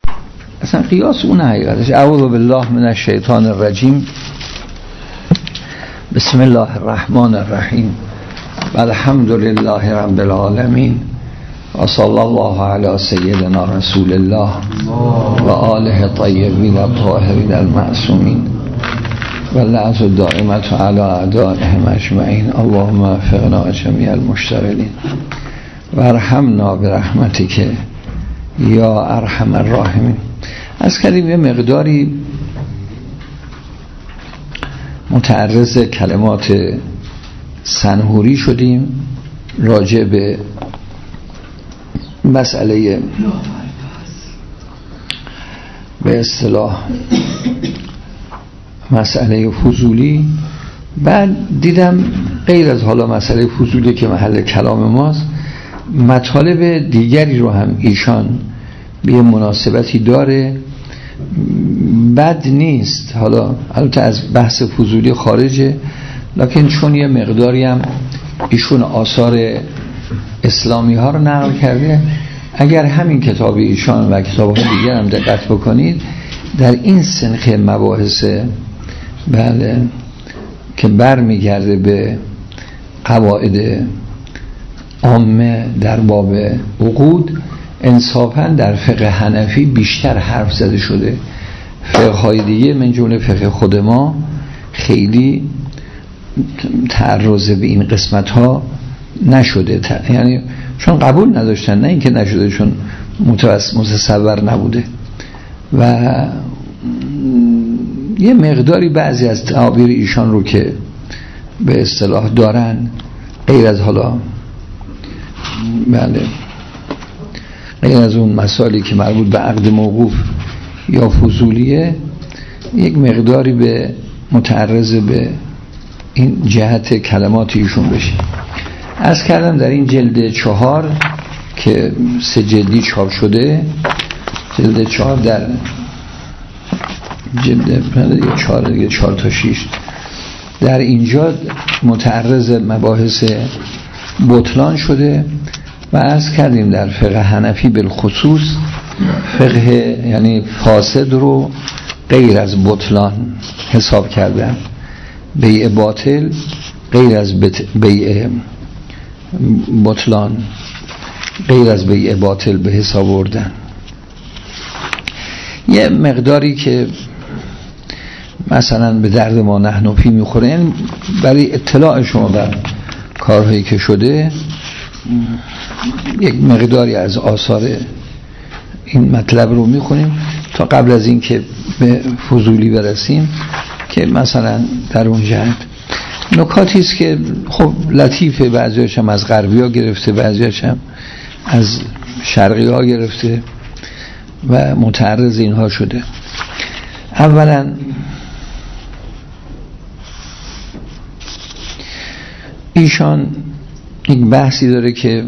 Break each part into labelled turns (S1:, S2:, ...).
S1: اصلا قیاس اون حقیقتش. اعوذ بالله من الشیطان الرجیم. بسم الله الرحمن الرحیم. الحمد لله رب العالمین و صلی الله علی سیدنا رسول الله و آله طیبین الطاهرین المعصومین و لعنت الدائمة علی اعدائهم اجمعین. اللهم وفقنا جمیع المشتغلین و ارحمنا برحمتک یا ارحم الراحمین. از کردیم یه مقداری متعرض کلمات سنهوری شدیم راجع به مسئله به اصطلاح مسئله فضولی. بعد دیدم غیر از حالا مسئله فضولی که محل کلام ماست، مطالب دیگری رو هم ایشان به مناسبتی داره، بد نیست. حالا البته از بحث فضولی خارجه، لکن چون یه مقداری هم ایشون آثار اسلامی ها رو نقل کرده، اگر همین کتاب ایشان و کتاب های دیگر هم دقت بکنید، در این سنخ مباحث بله که بر میگرده به قواعد عامه در باب عقود، انصافا در فقه حنفی بیشتر حرف زده شده. فقه های دیگه من جمله فقه خود ما خیلی تعرض به این قسمت ها نشده، یعنی چون قبول نداشتن، نه اینکه نشده، چون متصور نبوده. و یه مقداری بعضی از تعابیر ایشان رو که به اصطلاح دارن، غیر از حالا بله غیر از اون مسائلی که مربوط به عقد موقوف یا فضولیه، یک مقداری به متعرض به این جهت کلمات ایشون بشه. از کردم در این جلد 4 که 3 جلدی چاپ شده، جلد 4 در جلد 4 تا 6 در اینجا متعرض مباحث بطلان شده. و از کردیم در فقه حنفی بالخصوص فقه یعنی فاسد رو غیر از بطلان حساب کردن، بیع باطل غیر از بیع بطلان غیر از بیع باطل به حساب آوردن. یه مقداری که مثلا به درد ما نحنفی میخوره، یعنی برای اطلاع شما بر کارهایی که شده، یک مقداری از آثار این مطلب رو میخونیم تا قبل از این که به فضولی برسیم، که مثلا در اون جهت نکاتی است که خب لطیفه، بعضی‌هاش هم از غربی ها گرفته، بعضی‌هاش هم از شرقی ها گرفته و متعرض اینها شده. اولا ایشان یک بحثی داره که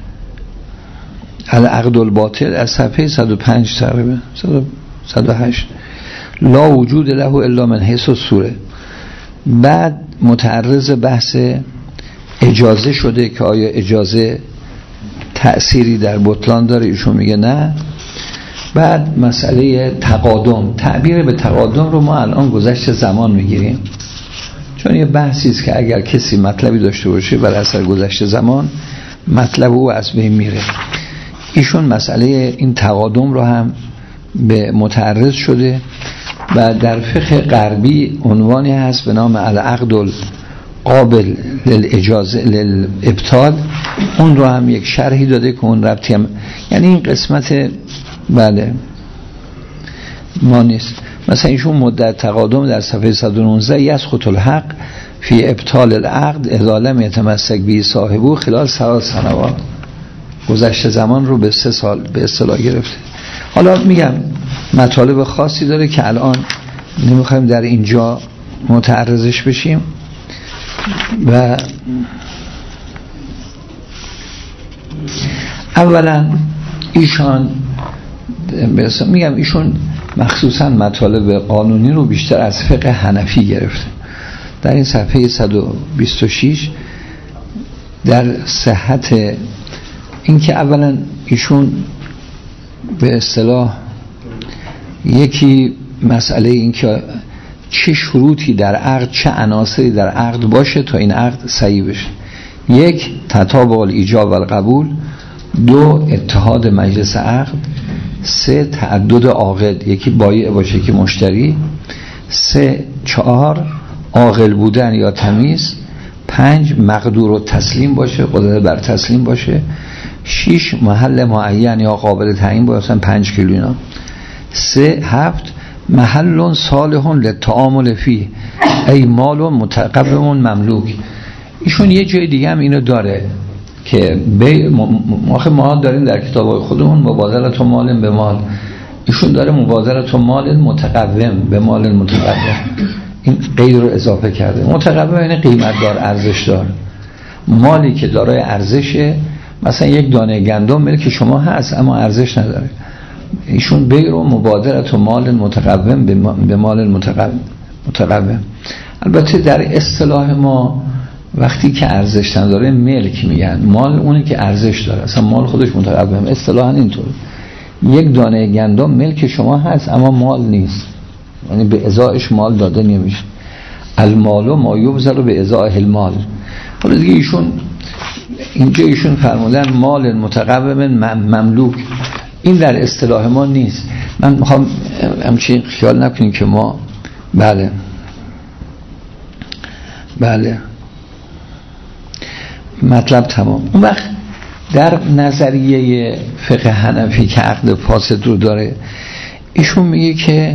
S1: العقد الباطل از صفحه 105 تقریبا 108 لا وجود له الا من حیث الصوره. بعد متعرض بحث اجازه شده که آیا اجازه تأثیری در بطلان داره، ایشون میگه نه. بعد مسئله تقادم، تعبیر به تقادم رو ما الان گذشت زمان میگیریم، چون یه بحثی است که اگر کسی مطلبی داشته باشه بر اثر گذشت زمان مطلب او از بین میره. ایشون مسئله این تقادم رو هم به متعرض شده. و در فقه غربی عنوانی هست به نام العقد القابل للاجازه للابطال، اون رو هم یک شرحی داده که اون ربطی هم، یعنی این قسمت بله ما نیست. مثلا ایشون مدت تقادم در صفحه 119 یسقط الحق فی ابطال العقد اذا لم یتمسک به صاحبه خلال 3 سنوات، گذشته زمان رو به 3 سال به اصطلاح گرفته. حالا میگم مطالب خاصی داره که الان نمیخوایم در اینجا متعرضش بشیم. و اولا ایشان میگم ایشون مخصوصا مطالب قانونی رو بیشتر از فقه حنفی گرفته. در این صفحه 126 در صحت این که اولا ایشون به اصطلاح یکی مسئله این که چه شروطی در عقد، چه عناصری در عقد باشه تا این عقد صحیح بشه. یک، تطابق الایجاب و القبول. دو، اتحاد مجلس عقد. سه، تعدد عاقد، یکی بایع باشه یکی مشتری. سه، چهار، عاقل بودن یا تمیز. پنج، مقدور و تسلیم باشه، قدرت بر تسلیم باشه. 6، محل معین یا قابل تعیین باشه، 5 کیلو اینا. 7، محل صالح للتعامل فيه ای مال متقوم مملوک. ایشون یه جای دیگه هم اینو داره که ما داریم در کتابای خودمون مبادلت مال به مال، ایشون داره مبادلت مال متقوم به مال متقوم، این قید رو اضافه کرده. متقوم یعنی قیمت دار، ارزش دار، مالی که دارای ارزشه. مثلا یک دانه گندم ملک شما هست اما ارزش نداره، ایشون بیر و مبادلت مال متقوم به مال متقوم. البته در اصطلاح ما وقتی که ارزش نداره ملک میگن، مال اونی که ارزش داره، اصلا مال خودش متقوم. اصطلاحا اینطور، یک دانه گندم ملک شما هست اما مال نیست، یعنی به ازایش مال داده نمیشه. المال ما یبذل به ازای المال. حالا دیگه ایشون فرمودن مال متقوم مملوک، این در اصطلاح ما نیست. من میخوام همچین خیال نکنیم که ما بله مطلب تمام. اون وقت در نظریه فقه حنفی که عقد فاسد رو داره، ایشون میگه که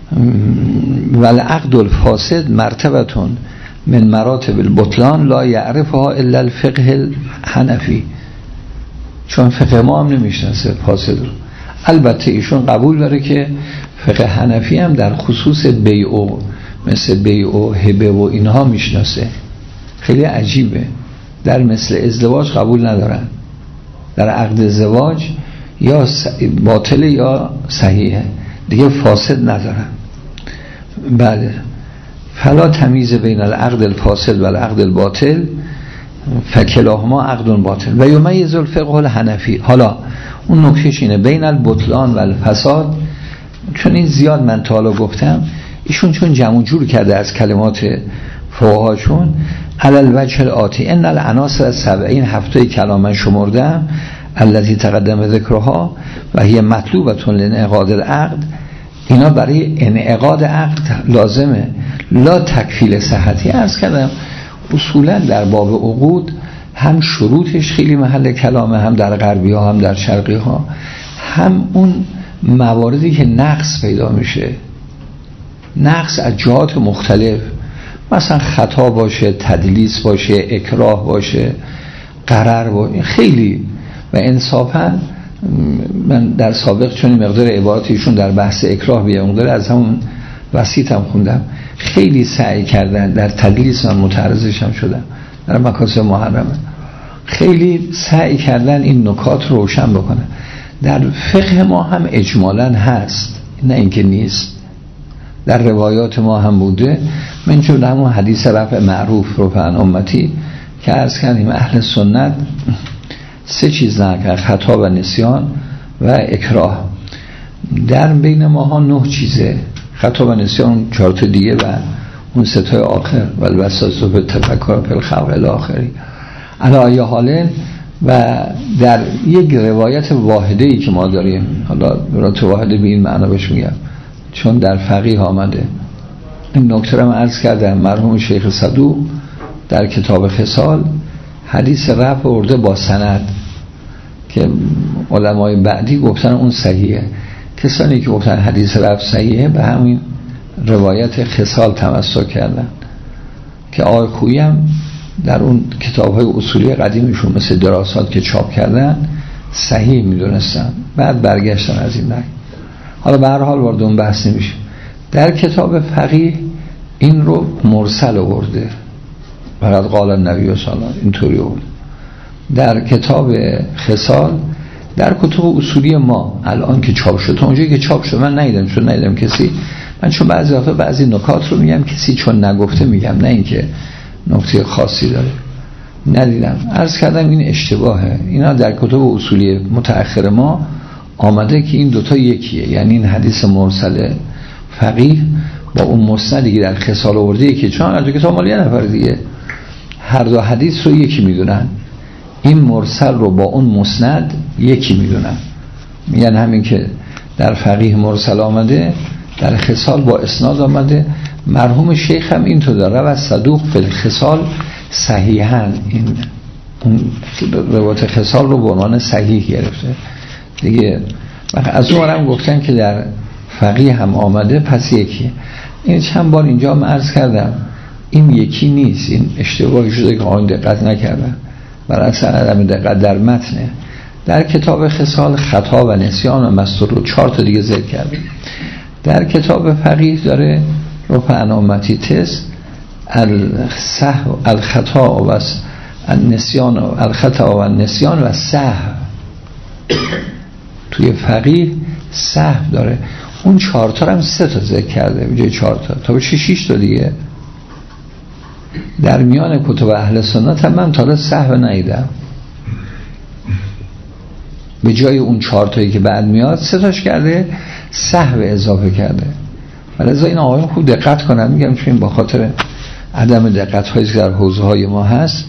S1: والعقد الفاسد مرتبتون من مراتب البطلان لا یعرفها الا الفقه الحنفی، چون فقه ما هم نمیشناسه فاسد رو. البته ایشون قبول داره که فقه حنفی هم در خصوص بیع، مثل بیع و هبه و اینها میشناسه. خیلی عجیبه، در مثل ازدواج قبول ندارن، در عقد ازدواج یا باطل یا صحیحه، دیگه فاسد ندارن. بله، فلا تمیز بین العقد الفاسد و العقد الباطل فکلاهما عقد باطل و یمیز الفقه الحنفی. حالا اون نکتهش اینه بین البطلان و الفساد، چون این زیاد من تا حالا گفتم، ایشون چون جمع جور کرده از کلمات فقهاشون علی الوجه الآتی ان العناصر السبعین، 7 کلام من شمردم، التي تقدم ذکرها و هی مطلوبه لانعقاد العقد، اینا برای انعقاد عقد لازمه، لا تکفیل صحتی. عرض کردم اصولا در باب عقود هم شروطش خیلی محل کلامه، هم در غربی ها هم در شرقی ها، هم اون مواردی که نقص پیدا میشه، نقص از جهات مختلف، مثلا خطا باشه، تدلیس باشه، اکراه باشه، غرر باشه، خیلی. و انصافا من در سابق چون مقدار عباراتیشون در بحث اکراه بیه مقدار از همون وسیطم خوندم، خیلی سعی کردن، در تدلیس من متعرضش هم شدم در مکاسب محرمه، خیلی سعی کردن این نکات رو روشن بکنن. در فقه ما هم اجمالاً هست، نه اینکه نیست، در روایات ما هم بوده. من چون همون حدیث رفع معروف رو فن امتی که عرض کردیم اهل سنت 3 چیز نکرد، خطا و نسیان و اکراه. در بین ماها 9 چیزه، خطا و نسیان 4 تا دیگه و اون 3 تا آخر و الوسواس به تفکر فی الخلق الاخری علی حال. و در یک روایت واحده‌ای که ما داریم، حالا روایت واحده به این معنا بهش میگم چون در فقیه آمده، این نکته رو من عرض کردم، مرحوم شیخ صدوق در کتاب خصال حدیث رفع ارده با سند که علمای بعدی گفتن اون صحیحه، کسانی که گفتن حدیث رفع صحیحه به همین روایت خصال تمسک کردن که آقای خویی هم در اون کتاب‌های اصولی قدیمشون مثل دراسات که چاپ کردن صحیح می‌دونستن، بعد برگشتن از این نقل. حالا به هر حال وارد اون بحث نمیشه. در کتاب فقیه این رو مرسل آورده، برات قال النبی صلی الله علیه و اینطوری آورده. در کتاب خصال، در کتب اصولی ما الان که چاپ شد، اونجایی که چاپ شد من ندیدم، چون ندیدم کسی، من چون بعضی نکات رو میگم کسی چون نگفته میگم، نه اینکه نکته خاصی داره، ندیدم. عرض کردم این اشتباهه، اینا در کتب اصولی متأخر ما آمده که این دوتا یکیه، یعنی این حدیث مرسل فقیه با اون مسندی که در خصال آورده که چون از کتاب مال یه نفر دیگه هر دو حدیث رو یکی میدونن، این مرسل رو با اون مسند یکی میدونن، میگن همین که در فقیه مرسل آمده در خصال با اسناد آمده. مرحوم شیخ هم این تو داره و صدوق فی الخصال صحیحاً، این روایت خصال رو به عنوان صحیح گرفته دیگه. از اون هم گفتن که در فقیه هم آمده پس یکیه. این چند بار اینجا هم عرض کردم این یکی نیست، این اشتباهی شده که آن دقت نکردن، برای اصلا عدم دقت در متنه. در کتاب خصال خطا و نسیان و مستور رو 4 تا دیگه ذکر کرده. در کتاب فقیه داره رفع امتی تس السهو الخطا و النسیان و الخطا و النسیان و سهو. توی فقیه سهو داره، اون 4 تا هم 3 تا ذکر کرده به جای 4 تا بشه 6 تا دیگه. در میان کتب اهل سنت هم من تا سهو ندیدم، به جای اون 4 تایی که بعد میاد 3 تاش کرده سهو اضافه کرده. ولذا این آقایون خوب دقت کنن، میگم چون با خاطر عدم دقت هایی که در حوزه های ما هست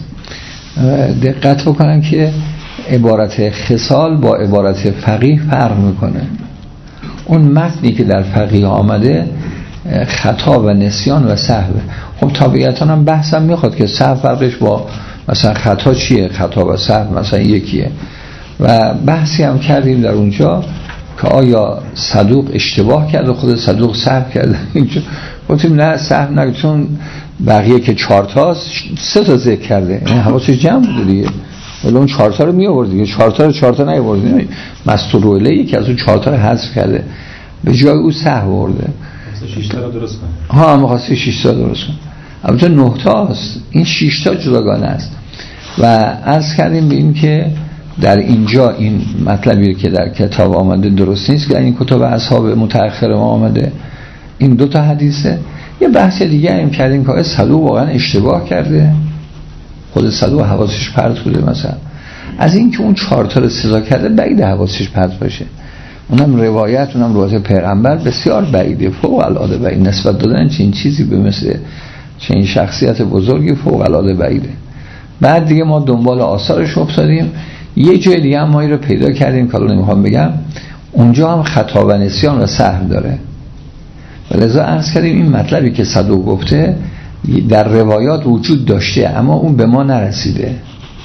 S1: دقت بکنن که عبارت خصال با عبارت فقیه فرق میکنه. اون متنی که در فقیه آمده خطا و نسیان و سهو، خب طبیعتاً هم بحثم میخواد که سهو فرقش با مثلا خطا چیه، خطا و سهو مثلا یکیه. و بحثی هم کردیم در اونجا که آیا صدوق اشتباه کرده خود صدوق سهو کرده. اینجا گفتیم نه سهو نگه، چون بقیه که 4 تا 3 تا ذکر کرده، یعنی حواسش جمع بوده دیگه، ولی اون 4 تا رو می آورد دیگه، 4 تا رو 4 تا نیاورد، مستور الیه که از اون 4 تا رو حذف کرده به جای او سهو آورده.
S2: 6 تا رو درست کنه.
S1: ها می‌خواستی 6 تا درست کنه، البته 9 تاست، این 6 تا جداگانه است. و عرض کردیم به این که در اینجا این مطلبی که در کتاب آمده درست نیست که این کتاب اصحاب متأخر ما آمده این 2 تا حدیثه. یه بحث دیگه هم کردیم که صدوق واقعا اشتباه کرده، خود صدوق حواسش پرت بوده مثلا، از این که اون 4 تا رو سزا کرده بعید حواسش پرت باشه. اونم روایت پیغمبر بسیار بعیده، فوق العاده بعید، نسبت دادن چنین چیزی به مثل چنین شخصیت بزرگی فوق العاده بعیده. بعد دیگه ما دنبال آثارش افتادیم، یه جای دیگه هم ما این رو پیدا کردیم که الان نمیخوام بگم، اونجا هم خطا و نسیان و سهو داره. ولذا عرض کردیم این مطلبی که صدوق گفته در روایات وجود داشته اما اون به ما نرسیده،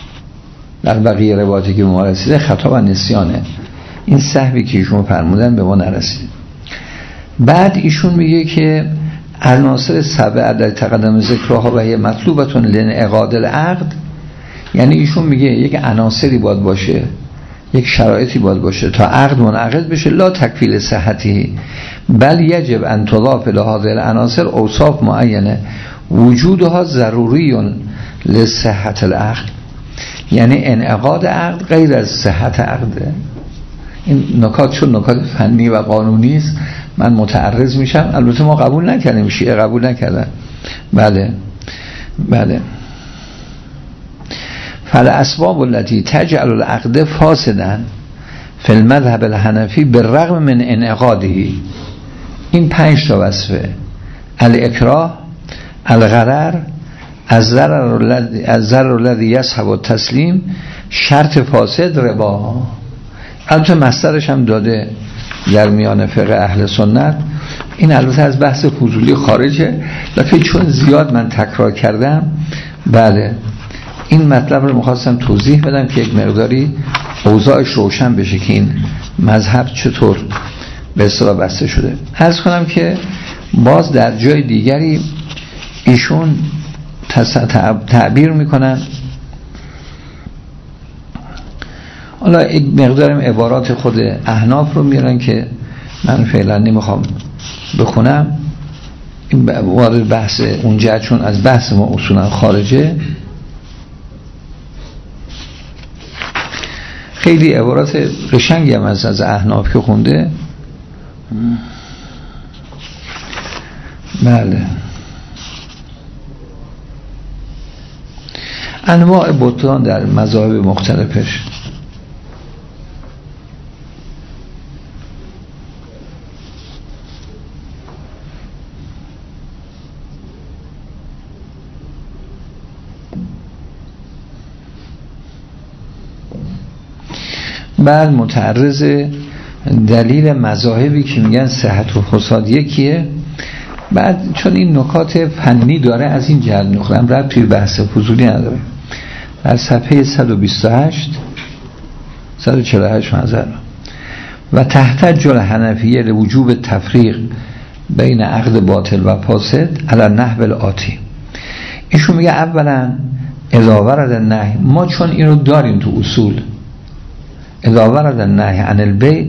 S1: در بقیه روایاتی که به ما رسیده خطا و نسیانه، این سهوی که ایشون فرمودن به ما نرسیده. بعد ایشون میگه که عناصر 7 عدد تقدم ذکرها و هی مطلوبتون لانعقاد العقد، یعنی ایشون میگه یک عناصری باید باشه، یک شرایطی باید باشه تا عقد منعقد بشه، لا تکفیل صحتی بل یجب ان تضاف لهذه العناصر اوصاف معینه وجودها ضروری لصحت العقد، یعنی انعقاد عقد غیر از صحت عقده. این نکات چون نکات فنی و قانونی است من متعرض میشم، البته ما قبول نکردیم، شیعه قبول نکردن. بله فالاسباب التي تجعل العقد فاسدا في المذهب الحنفي بالرغم من انعقاده، این 5 تا وصفه: الاکراه، الغرر، الضرر الذي يصحب التسلیم، شرط فاسد، ربا. البته مصدرش هم داده در میان فقه اهل سنت. این البته از بحث فضولی خارجه، لکه چون زیاد من تکرار کردم بله این مطلب رو میخواستم توضیح بدم که یک مقداری اوضاعش روشن بشه که این مذهب چطور به اصطلاح بسته شده. عرض کنم که باز در جای دیگری ایشون تعبیر میکنن، حالا یک مقدارم عبارات خود احناف رو میارن که من فعلا نمیخوام بخونم، این وارد بحث اونجا چون از بحث ما اصولا خارجه. خیلی عبارات قشنگی هم از احناف که خونده. بله انواع بطلان در مذاهب مختلفش. بعد متعرض دلیل مذاهبی که میگن صحت و فساد یکیه. بعد چون این نکات فنی داره از این جهت میخونم، ربطی به بحث فضولی نداره. در صفحه 128 148 منظر و تحتج الحنفیه لوجوب تفریق بین عقد باطل و فاسد علی النحو الآتی. ایشون میگه اولا اذا ورد النهی، ما چون اینو داریم تو اصول، اذا ورد النهی عن البیع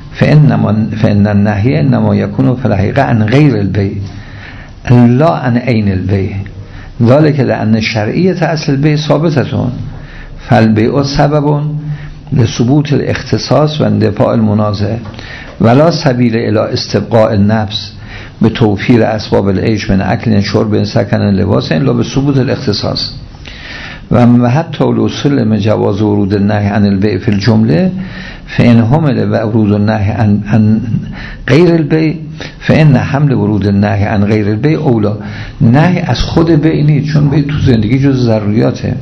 S1: فإن النهی انما یکون فی الحقیقه عن غیر البیع لا عن عین البیع، ذلك لأن شرعیت اصل البیع ثابتتون فالبیع سبب لثبوت الاختصاص و اندفاع المنازع ولا سبیل الى استبقاء النفس به توفیر اسباب العیش من اکل شرب سکن لباس الا به ثبوت الاختصاص و حتی الوصول من جواز ورود النهی عن البیع فی الجمله فإن حمل ورود النهی عن غیر البیع فإن حمل ورود النهی عن غیر البیع اولا. نهی از خود بیع نیست، چون بیع تو زندگی جز ضروریاته.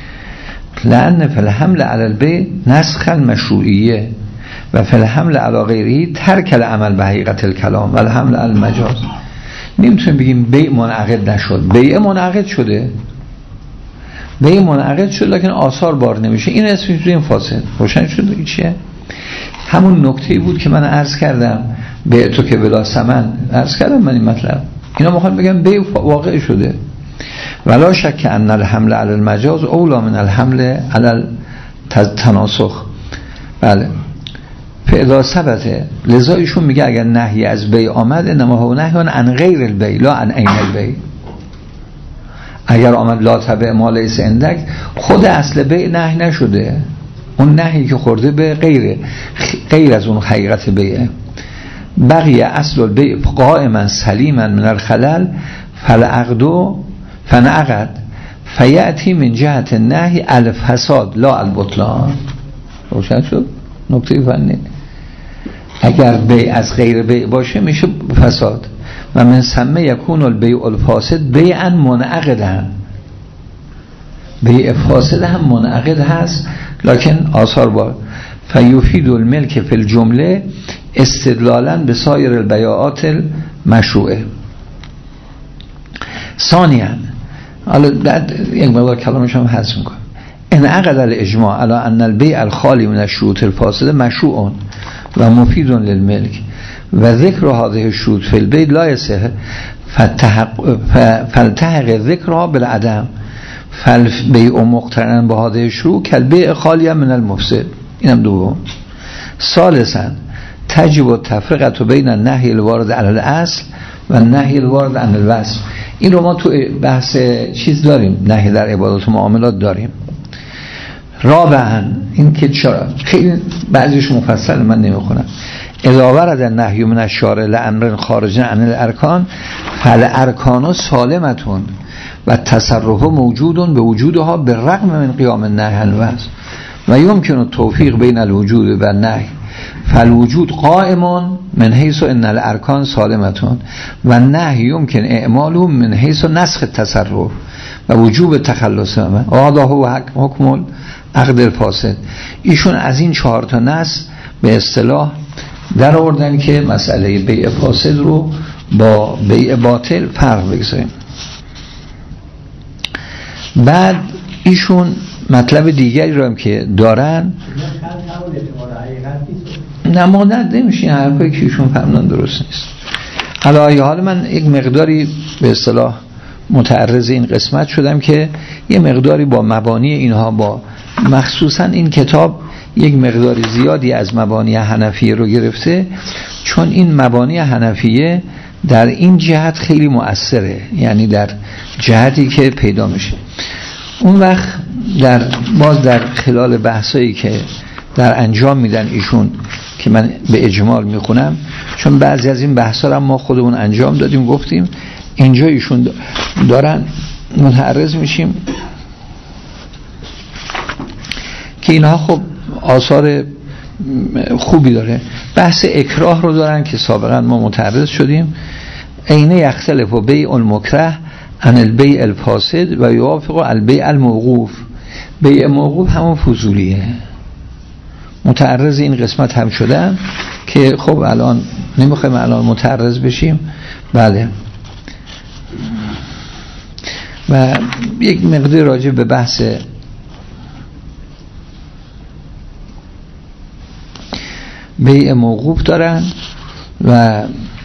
S1: لأن فی الحمل علی البیع نسخ المشروعیه و فی الحمل علی غیره ترک العمل به حقیقت الکلام و الحمل علی المجاز. نمیتونیم بگیم بیع منعقد نشد، بیع منعقد شده، بیع منعقد شد لکن آثار بار نمیشه، این اسمش این فاسد. روشن شد این چیه؟ همون نکته‌ای بود که من عرض کردم بیع تو که بلا ثمن، عرض کردم من این مطلب. اینا میخوان بگم بیع واقع شده. ولا شک ان الحمل علی المجاز اولا من الحمل علی التناسخ. بله فاذا ثبت، لذا ایشون میگه اگر نهی از بیع آمد انما هو نهی عن غیر البیع لا عن عین البیع. اگر آمد لا تبع ما لیس عندک، خود اصل بیع نهی نشده، اون نهی که خورده به غیر از اون حقیقت بیعه. بقیه اصل البیع قائما سلیما من الخلل فالعقد فنعقد فیأتی من جهت النهی الفساد لا البطلان. روشن شد نکته فنی. اگر بیع از غیر بیع باشه میشه فساد و من ثم یکون البیع الفاسد بیعا منعقدا. بیع فاسد هم منعقد هست لکن آثار بار. فیفید الملک فی الجمله استدلالا به سایر البیعات المشروعه. ثانیاً، حالا بعد یک مقدار کلامش هم حذف میکنم، انعقد الاجماع علی ان البیع الخالی من الشروط الفاسده مشروع و مفید للملک و ذکر هذه الشروط فی البیع لا یصح فالتحق ذکرها بالعدم فالبیع مقترنا بهذه الشروط کالبیع خالی من المفسد. اینم دوم. ثالثاً تجب التفرقه بین النهی الوارد علی الاصل و النهی الوارد عن الوصف. این رو ما تو بحث چیز داریم، نهی در عبادات و معاملات داریم. رابعاً این که چرا خیلی بعضیش مفصل من نمیخونم، اذا ورد النهی من الشارع لامر خارج عن الارکان فالارکان سالمتون و تصرف موجود به وجودها بالرغم من قیام النهی عن الوصف و یمکن التوفیق بین الوجود و النهی فالوجود قائم من حیث ان الارکان سالمتون و نهی یمکن اعماله من حیث نسخ التصرف و وجوب تخلص و هذا هو حکم عقد الفاسد. ایشون از این 4 تا نص به اصطلاح در آوردن که مسئله بیع فاسد رو با بیع باطل فرق بگذاریم. بعد ایشون مطلب دیگری رو هم که دارن نماند نمیشه، حرفایی که ایشون فرمودن درست نیست. علی حال من یک مقداری به اصطلاح متعرض این قسمت شدم که یه مقداری با مبانی اینها، با مخصوصا این کتاب یک مقداری زیادی از مبانی حنفیه رو گرفته، چون این مبانی حنفیه در این جهت خیلی مؤثره، یعنی در جهتی که پیدا میشه. اون وقت باز در خلال بحثایی که در انجام میدن ایشون که من به اجمال میخونم، چون بعضی از این بحثا رو ما خودمون انجام دادیم گفتیم اینجا ایشون دارن متعرض میشیم که اینها خب آثار خوبی داره. بحث اکراه رو دارن که سابقا ما متعرض شدیم، عین یختلف و بیع المکره عن البیع الفاسد و یوافق البیع الموقوف. بیع موقوف همون فضولیه، متعرض این قسمت هم شدن که خب الان نمیخوایم الان متعرض بشیم. بله. و یک مقدار راجع به بحث بیع موقوف دارن و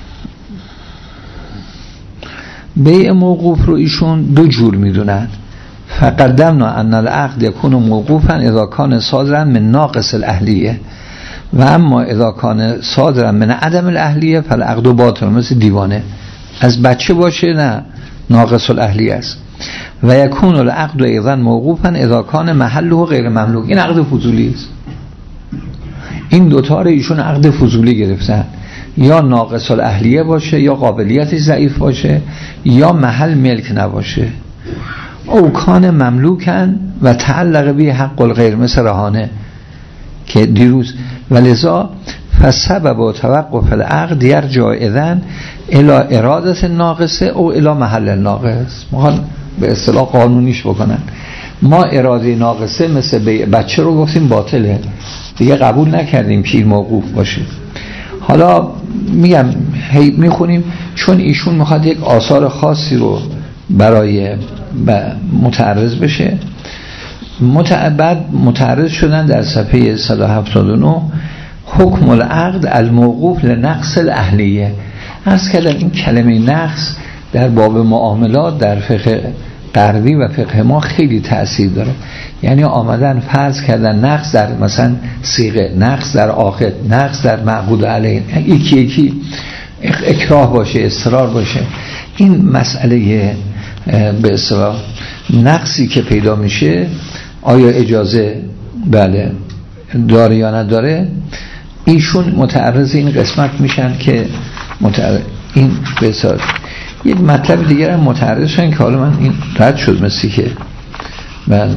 S1: بیع موقوف رو ایشون دو جور میدونن. فقدمنا ان العقد یکون موقوفا اذا کان صادرا من ناقص الاهلیه و اما اذا کان صادرا من عدم الاهلیه فالعقد باطل. مثل دیوانه، از بچه باشه نه ناقص الاهلیه است. و یکون العقد ایضا موقوفا اذا کان محله غیر مملوک. این عقد فضولی است. این دوتا رو ایشون عقد فضولی گرفتن، یا ناقص الاهلیه باشه، یا قابلیتش ضعیف باشه، یا محل ملک نباشه. او کان مملوکن و تعلق به حق الغیر، مثل رهانه که دیروز. ولذا فسبب و توقف العقد یرجع اذن الى ارادت ناقصه او الى محل ناقص. ما به اصطلاح قانونیش بکنن، ما اراده ناقصه مثل بچه رو گفتیم باطله دیگه، قبول نکردیم که این موقوف باشه. حالا میگم میخونیم چون ایشون میخواد یک آثار خاصی رو برای متعرض بشه. بعد متعرض شدن در صفحه 179 حکم العقد الموقوف لنقص الاهلیه. عرض کردم این کلمه نقص در باب معاملات در فقه غربی و فقه ما خیلی تأثیر داره. یعنی آمدن فرض کردن نقص در مثلا صیغه، نقص در عاقد، نقص در معقود علیه، یکی یکی اکراه باشه، اصرار باشه. این مسئله به اصطلاح نقصی که پیدا میشه آیا اجازه بله داره یا نداره، ایشون متعرض این قسمت میشن که این به اصطلاح یک مطلب دیگر هم متعرض شدن که حالا من این رد شد مثلی که بله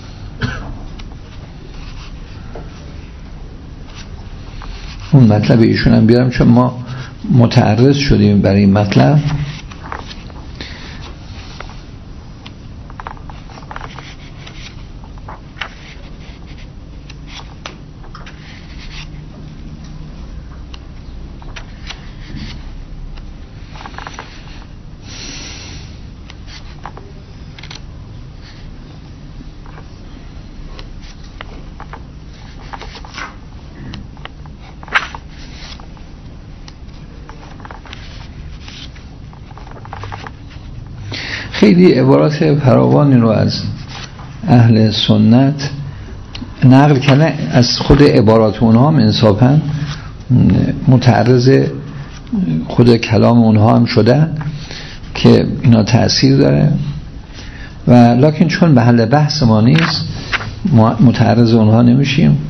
S1: اون مطلب ایشون هم بیارم چون ما متعرض شدیم برای این مطلب. خیلی عبارات فراوانی رو از اهل سنت نقل کردن، از خود عبارات اونها هم انصافا متعرض خود کلام اونها هم شدن که اینا تأثیر داره و لکن چون محل بحث ما نیست متعرض اونها نمیشیم.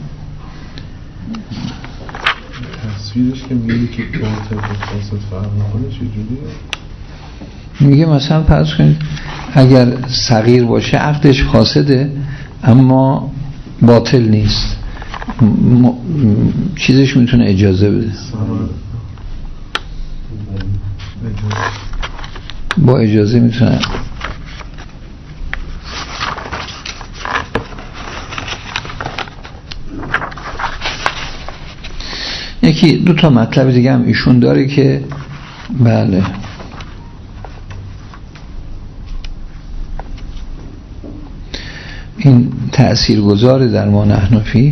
S3: تصویرش که میگه که باطل و فاسد فرق میکنه چجوریه؟
S1: میگه مثلا فرض کنید اگر صغیر باشه عقدش فاسده اما باطل نیست، چیزش میتونه اجازه بده، با اجازه میتونه. یکی دو تا مطلب دیگه هم ایشون داره که بله این تأثیر گذاره در ما نحن فیه.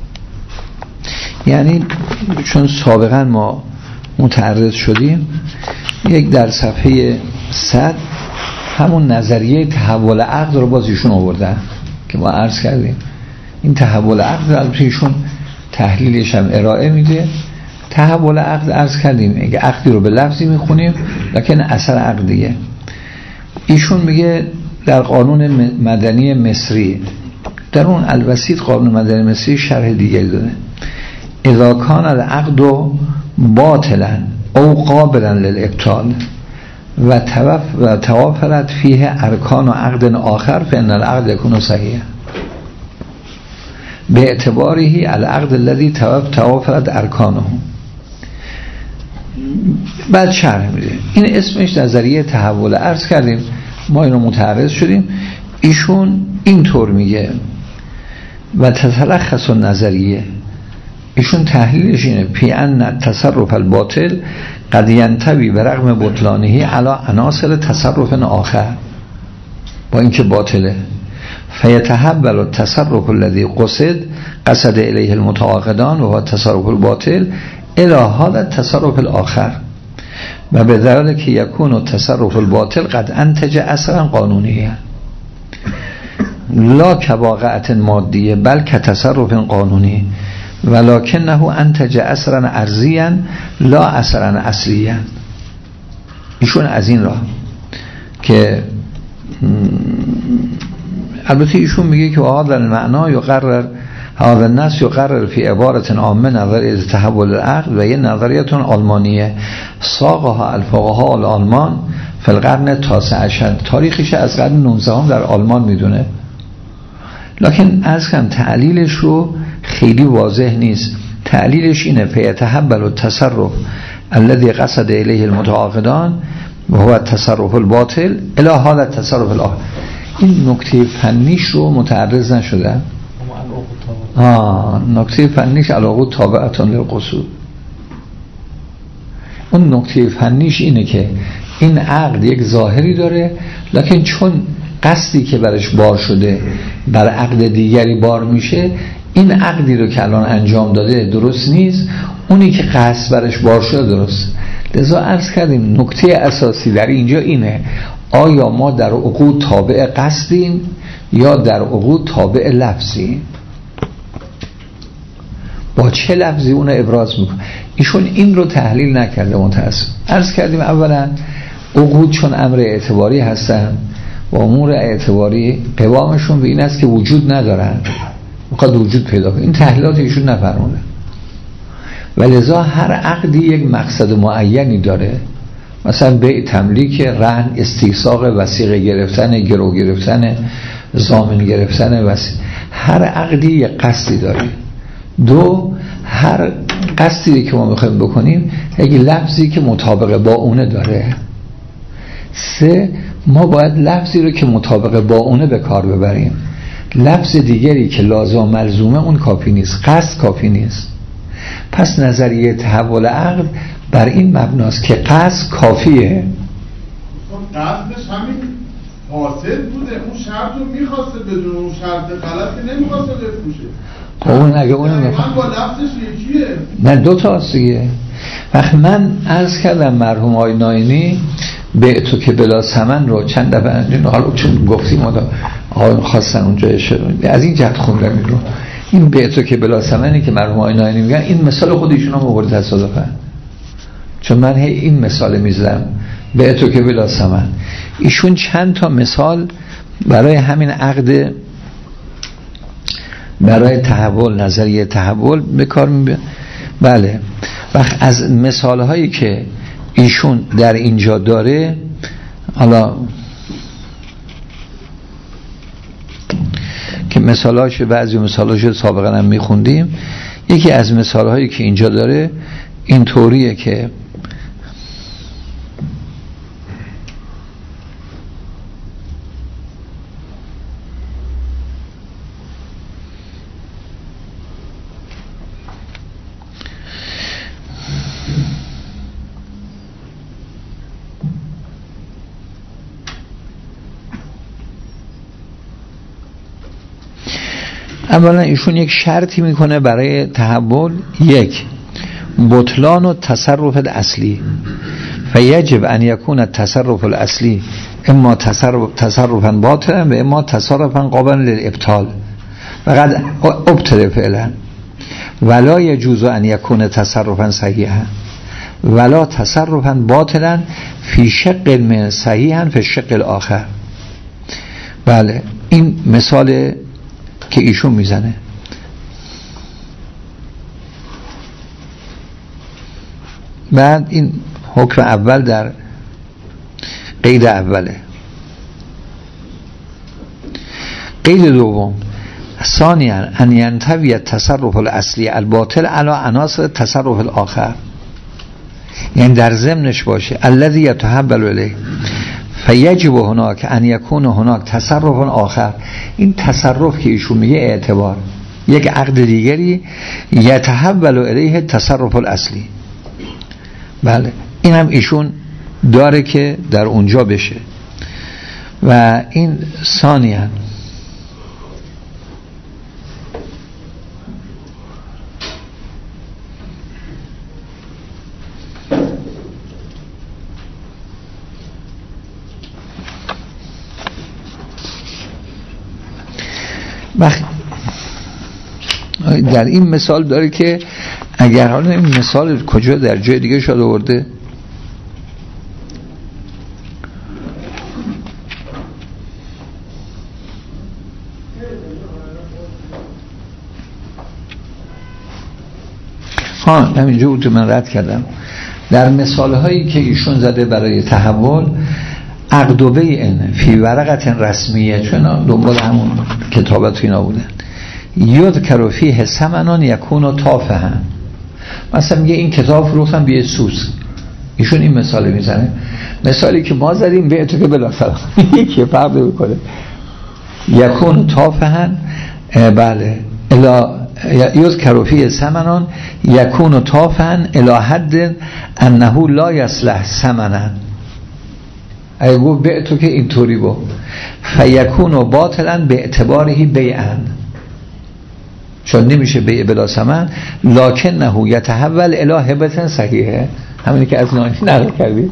S1: یعنی چون سابقا ما متعرض شدیم، یک در صفحه 100 همون نظریه تحول عقد رو باز ایشون آوردن که ما عرض کردیم. این تحول عقد البته ایشون تحلیلش هم ارائه میده. تحول عقد عرض کردیم اگه عقدی رو به لفظی میخونیم لکن اثر عقدیه. ایشون میگه در قانون مدنی مصری، در اون الوسیط قانون مدنی مصری شرح دیگه داره، اذا کان العقد باطلا او قابلا للابطال و توافرت فیه ارکان و عقد آخر فان العقد یکون صحیح به اعتباره العقد الذي توافرت ارکانه. بعد شرح میده. این اسمش نظریه تحول. عرض کردیم ما اینو متعرض شدیم. ایشون اینطور میگه و تتلخص نظریه ایشون تحلیلش اینه فی ان تصرف الباطل قد ینطوی برغم بطلانه علی عناصر تصرف آخر، با اینکه باطله، فیتحول التصرف الذی قصد الیه المتعاقدان و هو تصرف الباطل الی هذا التصرف الاخر و به ذلک یکون التصرف الباطل قد انتج اثرا قانونیه لا کواقعت مادیه بل کتصرف قانونی ولکنه انتج اثرا ارضیا لا اثرا اصلیا. ایشون از این راه که البته ایشون میگه که هذا المعنى یقرر هذا النص یقرر فی عبارة عامه نظریه تحول العقل و یه نظریه آلمانیه ساقها الفقهاء الآلمان فی القرن التاسع عشر، تاریخش از قرن 19 در آلمان میدونه، لکن از کم تعلیلش رو خیلی واضح نیست. تعلیلش اینه فیتحول التصرف الذي قصد الیه المتعاقدان و هو التصرف الباطل الی هذا التصرف الاخر. این نکته فنیش رو متعرض نشده. نکته فنیش العقود تابعتون للقصور. اون نکته فنیش اینه که این عقد یک ظاهری داره، لکن چون قصدی که برش بار شده بر عقد دیگری بار میشه، این عقدی رو که الان انجام داده درست نیست، اونی که قصد برش بار شده درست. لذا عرض کردیم نکته اساسی در اینجا اینه آیا ما در عقود تابع قصدیم یا در عقود تابع لفظیم، با چه لفظی اون ابراز میکنه. ایشون این رو تحلیل نکرده متاسف. عرض کردیم اولا عقود چون امر اعتباری هستن و امور اعتباری قوامشون به این است که وجود ندارن، میخواد وجود پیدا کنه. این تحلیلات ایشون نفرمونه و لذا هر عقدی یک مقصد معینی داره، مثلا بیع، تملیک، رهن، استیثاق، وثیقه گرفتن، گرو گرفتن، ضامن گرفتن، هر عقدی یک قصدی داره. دو، هر قصدی که ما میخوایم بکنیم یک لفظی که مطابق با اونه داره. سه، ما باید لفظی رو که مطابق با اونه به کار ببریم، لفظ دیگری که لازم ملزومه اون کافی نیست، قصد کافی نیست. پس نظریه تحول عقد بر این مبناست که قصد کافیه.
S4: قصدش همین فاسد بوده، اون شرط رو میخواسته بدون اون شرط غلط نمیخواسته بفروشه.
S1: اون اگه اونو
S4: میخواد با لفظش یکیه.
S1: نه دو تاست دیگه. وقت من عرض کردم مرحوم آقای ناینی به تو که بلا ثمن رو چند دفعه حالا چون گفتیم آقای خواستن اونجا از این جهت خوندم این رو، این به تو که بلا ثمنی که مرحوم آقای ناینی میگن این مثال خود ایشون هم آورد تصادفاً، چون من این مثال میزدم به تو که بلا ثمن. ایشون چند تا مثال برای همین عقد، برای تحول، نظریه تحول به کار میبرن. بله، وقت از مثال هایی که ایشون در اینجا داره، حالا که مثالاش بعضی مثالاش سابقا هم میخوندیم، یکی از مثال هایی که اینجا داره این طوریه که اولا ایشون یک شرطی میکنه برای تحول، یک بطلان و تصرف الاصلی، فیجب ان یکون التصرف الاصلی اما تصرفا باطلا و اما تصرفا قابلا للابطال و قد ابطل فعلا ولا یجوز ان یکون تصرفا صحیحا ولا تصرفا باطلا فی شق من صحیحا فی الشق الاخر. بله، این مثال که ایشون میزنه. بعد این حکم اول در قید اوله. قید دوم ثانیاً ان ینطوی التصرف الاصلی الباطل علی عناصر التصرف الاخر، یعنی در ضمنش باشه الذی یتحول الیه فیجب هناک ان یکون هناک تصرف آخر. این تصرف که ایشون میگه اعتبار، یک عقد دیگری یتحول الیه تصرف الاصلی. بله این هم ایشون داره که در اونجا بشه. و این ثانیاً در این مثال داره که اگر حالا این مثال کجا در جای دیگه شده آورده، همینجا بود من رد کردم. در مثال هایی که ایشون زده برای تحول، عقد و بیع فی ورقت رسمیه، چون دنبال همون کتابت اینا بودن، یذکر فیه ثمن یکون تافها. مثلا میگه این کتاب فروختم به سوس، ایشون این مثال میزنه. مثالی که ما زدیم به تو که بلا سلام یکی فرق میکنه. یکون تافها، بله، الا یذکر فیه ثمن یکون تافها الی حد انه لا یصلح ثمنا. اگه گفت به تو که اینطوری با فیکون باطلا به اعتباره بیعن، چون نمیشه بیع بلا ثمن، لکنه یتحول الی هبه صحیحه. همینی که از ناینی نقل کردید.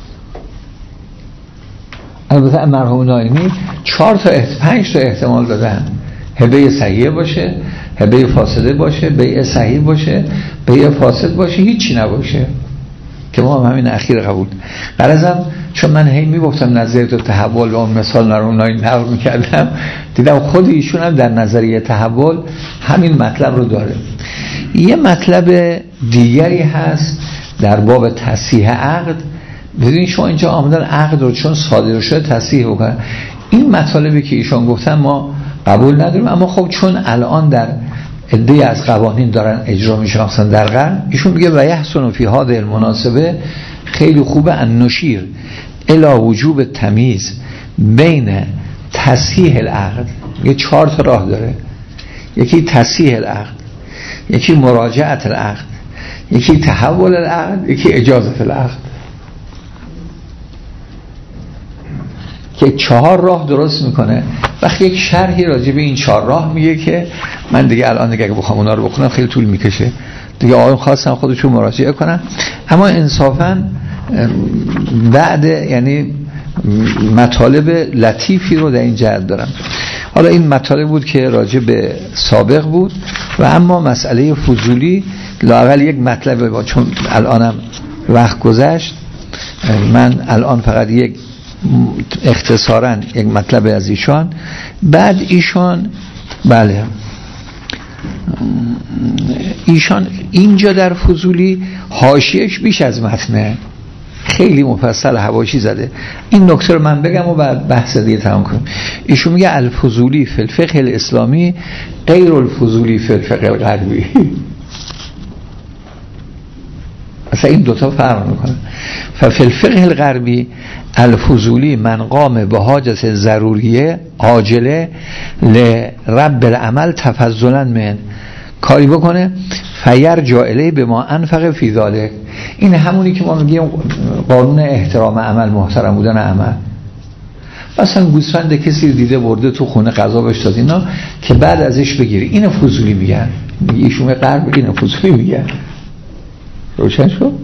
S1: البته مرحوم ناینی 5 تا احتمال دادن، هبه صحیحه باشه، هبه فاسده باشه، بیع صحیح باشه، بیع فاسد باشه، هیچی نباشه، که ما هم همین اخیر قبول. غرضم چون من هی میگفتم نظریه تحول و اون مثال مرحوم ناینی نقل میکردم، دیدم خود ایشون هم در نظریه تحول همین مطلب رو داره. یه مطلب دیگری هست در باب تصحیح عقد. ببینید شما اینجا آمدن عقد رو چون صادر شده تصحیح بکنن. این مطالبی که ایشون گفتن ما قبول نداریم، اما خب چون الان در عده از قوانین دارن اجرا میشه مثلا در قرن، ایشون میگه و یحسن فی هذه المناسبه، خیلی خوبه ان نشیر الی وجوب تمیز بین تصحیح العقد. یه 4 تا راه داره، یکی تصحیح العقد، یکی مراجعت العقد، یکی تحول العقد، یکی اجازت العقد، که 4 راه درست میکنه. وقتی یک شرحی راجع به این 4 راه میگه که من دیگه الان دیگه اگه بخوام اونا رو بخونم خیلی طول میکشه دیگه، آقایون خواستم خودشون مراجعه کنن. اما انصافا بعد یعنی مطالب لطیفی رو در این جهت دارم. حالا این مطالب بود که راجع به سابق بود، و اما مسئله فضولی لااقل یک مطلب با، چون الانم وقت گذشت، من الان فقط یک اختصاراً یک مطلب از ایشان. بعد ایشان، بله، ایشان اینجا در فضولی حاشیهش بیش از متنه، خیلی مفصل حواشی زده. این نکته رو من بگم و بعد بحث دیگه تمام کنیم. ایشون میگه الفضولی فی الفقه الاسلامی غیر الفضولی فی الفقه الغربی. اصلا این دوتا فرق میکنه. ففی الفقه الغربی الفضولی من قام به حاجت ضروریه عاجله لرب العمل تفضلا من، کاری بکنه فیرجع الیه به ما انفق فی ذلک. این همونی که ما میگیم قانون احترام عمل، محترم بودن عمل. مثلا گوسفند کسی دیده برده تو خونه غذا بهش داد اینا، که بعد ازش بگیری، اینو فضولی میگن. ایشون غرب اینو فضولی میگن. روشن شد؟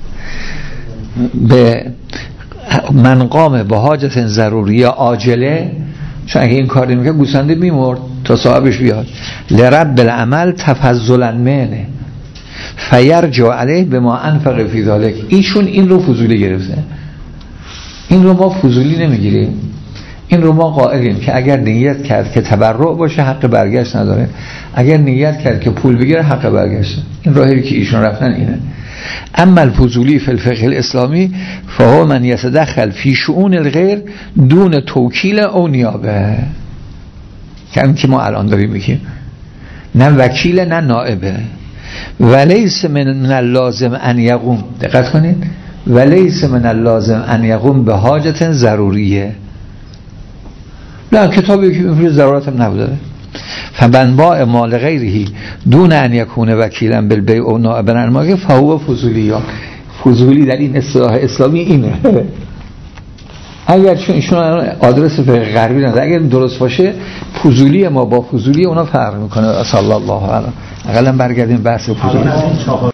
S1: به من قام به حاجت ضروریه عاجله، چون اگه این کار نمیکنه گوسفنده میمرد تا صاحبش بیاد. لرب العمل تفضلا منه فیرجع علیه به ما انفق فی ذلک. ایشون این رو فضولی گرفته. این رو ما فضولی نمیگیریم، این رو ما قائلیم که اگر نیت کرد که تبرع باشه حق برگشت نداره، اگر نیت کرد که پول بگیره حق برگشت. این راهی که ایشون رفتن اینه. اما الفضولی فی الفقه الاسلامی فهو من یتدخل فی شؤون الغیر دون توکیل او نیابه، که ما الان داریم میگیم، نه وکیل نه نائبه. ولیس من اللازم ان یقوم، دقت کنید، ولیس من اللازم ان یقوم به حاجت ضروریه. نه کتابی که میفرست ضرورت هم نبوده. فبنباع مال غیره دون ان یکونه وکیلا بالبیع و نائبا عن المالک فهو فضولیات. فضولی در این اصطلاح اسلامی اینه. اگر چون ایشون آدرس فقه غربی نداره، اگر درست باشه فضولی ما با فضولی اونا فرق میکنه. صلی الله علیه و آله. اقلا برگردیم بحث فضولی.